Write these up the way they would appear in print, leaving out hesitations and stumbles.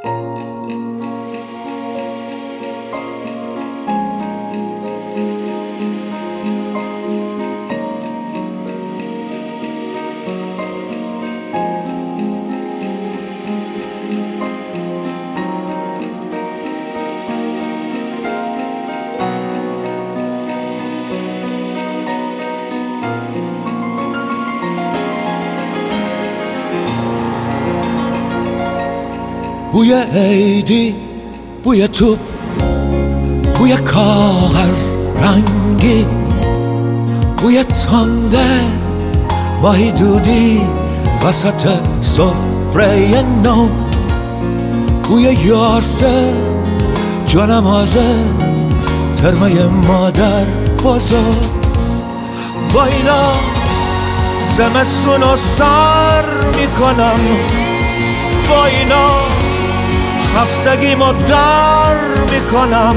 بوی عیدی، بوی توپ، بوی کاغذ رنگی، بوی تنده ماهی دودی وسط سفره نو، بوی یاسه جانمازه ترمه مادر بزرگ. با اینا زمستون رو سر میکنم، با اینا خستگیمو در میکنم.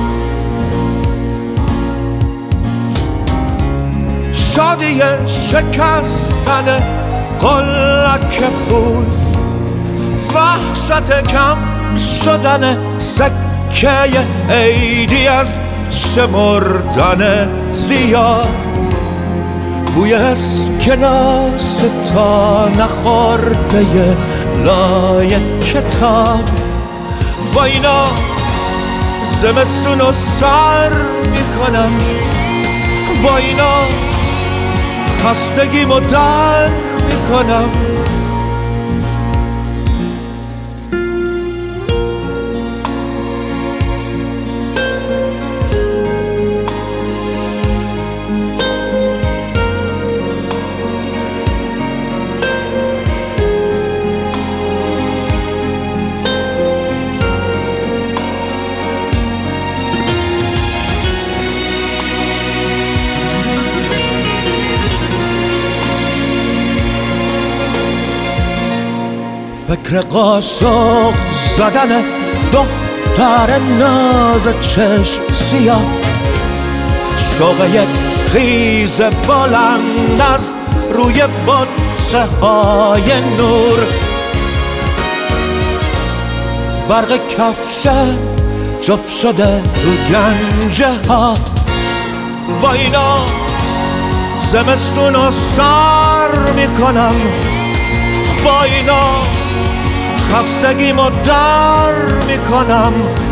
شادی شکستن قلک پول، وحشت کم شدن سکه عیدی از شمردن زیاد، بوی اسکناس تا نخورده لای کتاب. با اینا زمستون رو سر میکنم، با اینا خستگیمو در میکنم. فکر قاشق زدن دختر ناز چشم سیاه، شوق یک خیز بلند از روی بطسه های نور، برق کفش جفت شده رو گنجه ها. با اینا زمستون رو سر میکنم، با اینا خستگیمو در میکنم.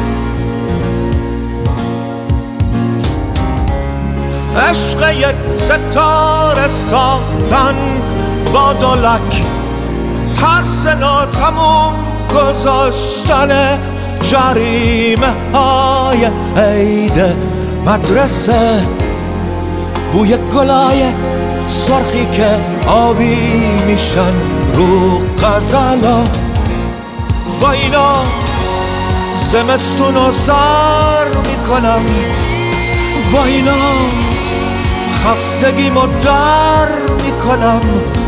عشق یک ستاره ساختن با دولک، ترس ناتموم گذاشتن جریمه های عید مدرسه، بوی گلای سرخی که آبی میشن رو غزلا. با اینا زمستون رو سر میکنم، با اینا خستگیمو در میکنم.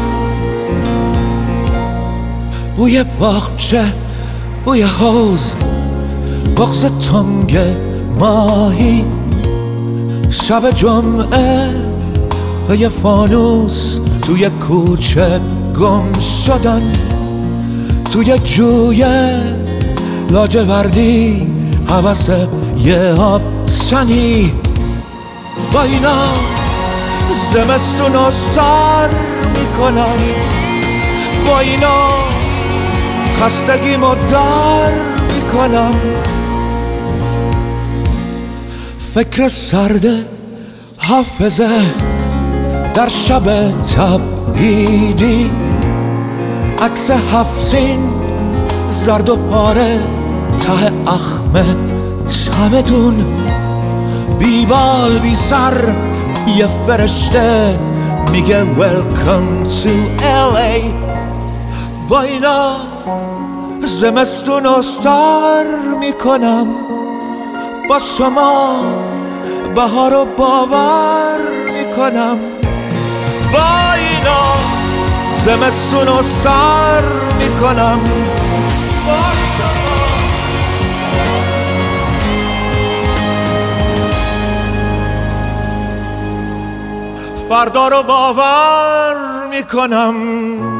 بوی باغچه، بوی حوض، بغض تنگ ماهی، شب جمعه پی فانوس توی کوچه گم شدن، توی جوی لاجوردی هوس یه آبشنی. با اینا زمستون رو سر میکنم، با اینا خستگیمو در میکنم. فکر سرد حافظه در شب تبعیدی، عکس هفت‌سین زرد و پاره ته اخم چمدون، بیبال بی سر یه فرشته میگه Welcome to LA. با اینا زمستون رو سر میکنم، با شما بهار رو باور میکنم. با اینا زمستون رو سر میکنم، با شما فردا رو باور میکنم.